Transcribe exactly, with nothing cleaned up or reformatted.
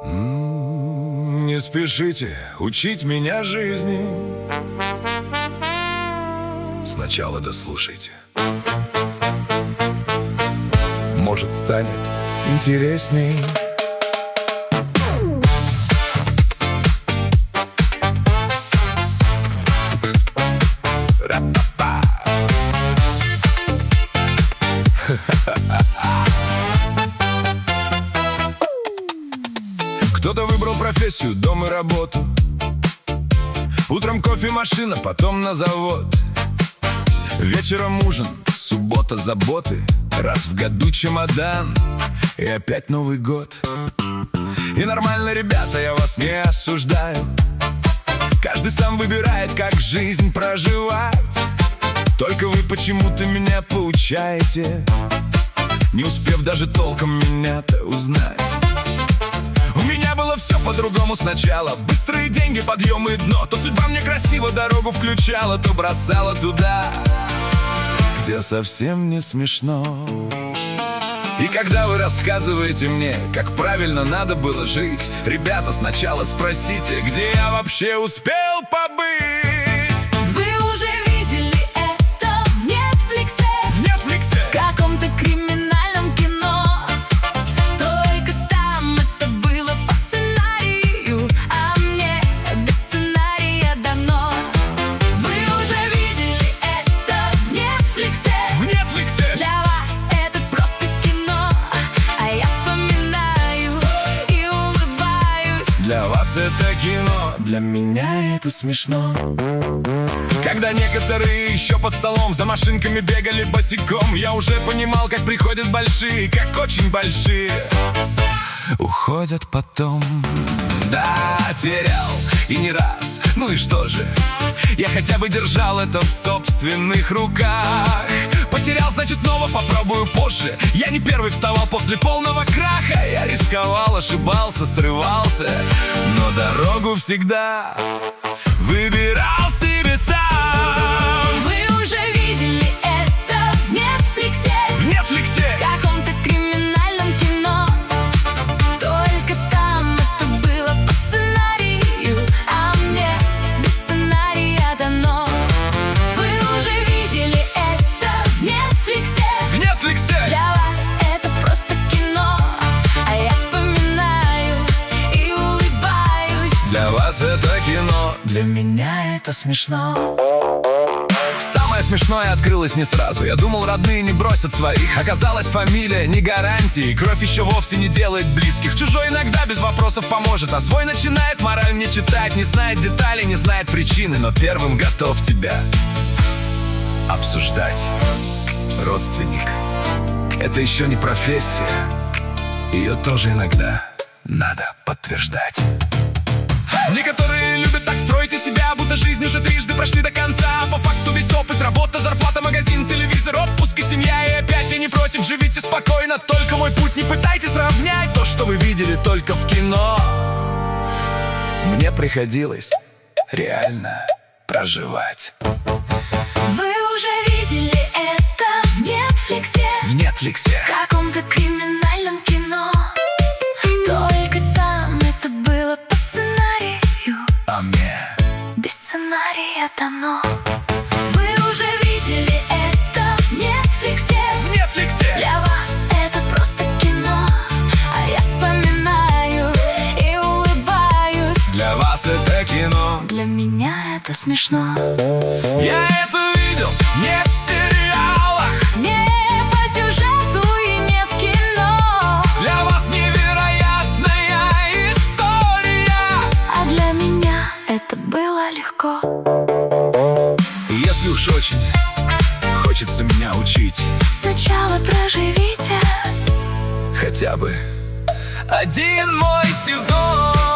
М, Не спешите учить меня жизни. Сначала дослушайте. Может, станет интересней. Ра-па-па. Кто-то выбрал профессию, дом и работу. Утром кофемашина, потом на завод. Вечером ужин, суббота заботы. Раз в году чемодан, и опять Новый год. И нормально, ребята, я вас не осуждаю. Каждый сам выбирает, как жизнь проживать. Только вы почему-то меня поучаете, не успев даже толком меня-то узнать. У меня было все по-другому сначала. Быстрые деньги, подъем и дно. То судьба мне красиво дорогу включала, то бросала туда, где совсем не смешно. И когда вы рассказываете мне, как правильно надо было жить, ребята, сначала спросите, где я вообще успел побыть. Вы уже видели это в Нетфликсе? В Нетфликсе? В каком-то криминальном кино. Только там это было по сценарию, а мне без сценария дано. Вы уже видели это в Нетфликсе? В Нетфликсе? Для вас это просто кино, а я вспоминаю и улыбаюсь. Для вас это кино, для меня это смешно. Когда некоторые еще под столом за машинками бегали босиком, я уже понимал, как приходят большие, как очень большие уходят потом. Да, терял и не раз, ну и что же, я хотя бы держал это в собственных руках. Потерял, значит снова попробую позже. Я не первый вставал после полного краха. Я рисковал, ошибался, срывался, но дорогу всегда выбирал себе сам. Вы уже видели это в Нетфликсе? В Нетфликсе? В каком-то криминальном кино. Только там это было по сценарию, а мне без сценария дано. Вы уже видели это в Нетфликсе? В Нетфликсе? Для вас это просто кино, а я вспоминаю и улыбаюсь. Для вас это кино, для меня это смешно. Самое смешное открылось не сразу. Я думал, родные не бросят своих. Оказалось, фамилия не гарантии. Кровь еще вовсе не делает близких. Чужой иногда без вопросов поможет, а свой начинает мораль мне читать. Не знает деталей, не знает причины, но первым готов тебя обсуждать. Родственник — это еще не профессия. Ее тоже иногда надо подтверждать. Некоторые любят так строить из себя, будто жизнь уже трижды прошли до конца. По факту весь опыт, работа, зарплата, магазин, телевизор, отпуск и семья. И опять я не против, живите спокойно, только мой путь не пытайтесь равнять. То, что вы видели только в кино, мне приходилось реально проживать. Вы уже видели это в Нетфликсе? В Нетфликсе? В каком-то криминальном кино. Только там это было по сценарию, А мне без сценария дано. Вы уже видели это в Нетфликсе? в Нетфликсе? Для вас это просто кино, а я вспоминаю и улыбаюсь. Для вас это кино, Для меня это смешно. я это видел не в сериалах. Не по сюжету и не в кино. Для вас невероятная история, А для меня это было легко. если уж очень хочется меня учить, Сначала проживите хотя бы один мой сезон.